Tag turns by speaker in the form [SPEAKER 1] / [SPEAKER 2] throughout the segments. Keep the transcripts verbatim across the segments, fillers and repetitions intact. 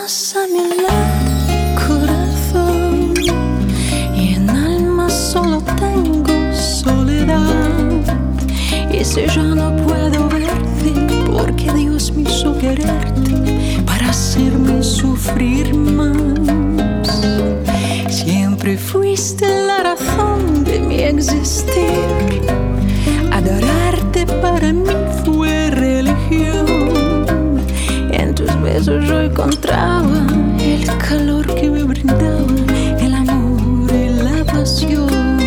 [SPEAKER 1] luz a mi lado, corazón, y en alma solo tengo soledad. Y si ya no puedo verte, porque Dios me hizo quererte para hacerme sufrir más. Siempre fuiste la razón de mi existir. Adorarte para mí fue religión. En tus besos yo encontraba el calor que me brindaba el amor y la pasión.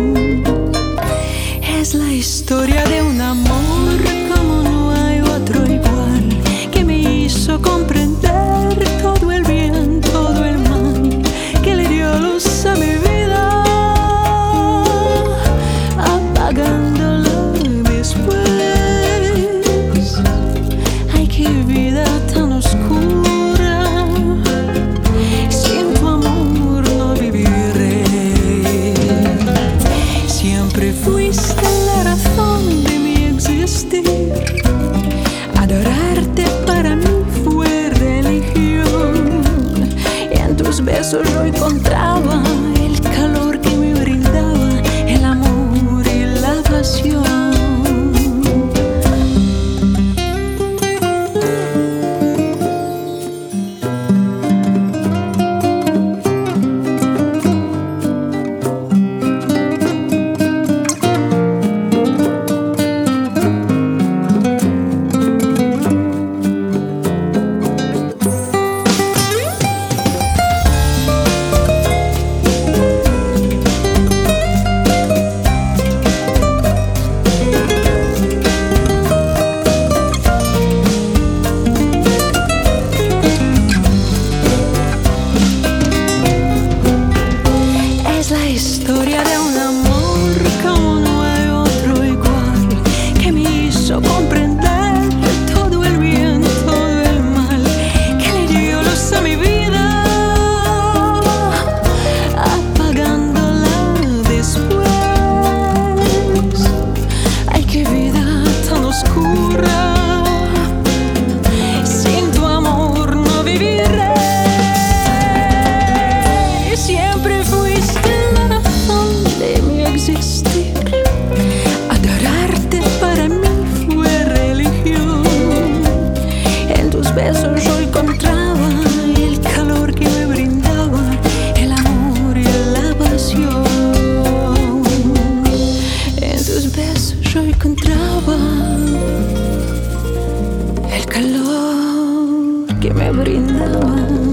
[SPEAKER 1] Es la historia de un amor como no hay otro igual, que me hizo comprender todo el bien, todo el mal, que le dio luz a mi vida, apagándola después. Ay, qué vida tan oscura, sin tu amor no viviré. Siempre fuiste la razón de mi existir. Adorarte para mí fue religión. Y en tus besos yo encontraba el calor que me brindaba el amor y la pasión. Historia de un amor como no hay otro igual, que me hizo comprender todo el bien, todo el mal, que le dio luz a mi vida, apagándola después. Ay, qué vida tan oscura, sin tu amor no viviré. Siempre fuiste de mi existir. Adorarte para mí fue religión. En tus besos yo encontraba el calor que me brindaba el amor y la pasión. En tus besos yo encontraba el calor que me brindaba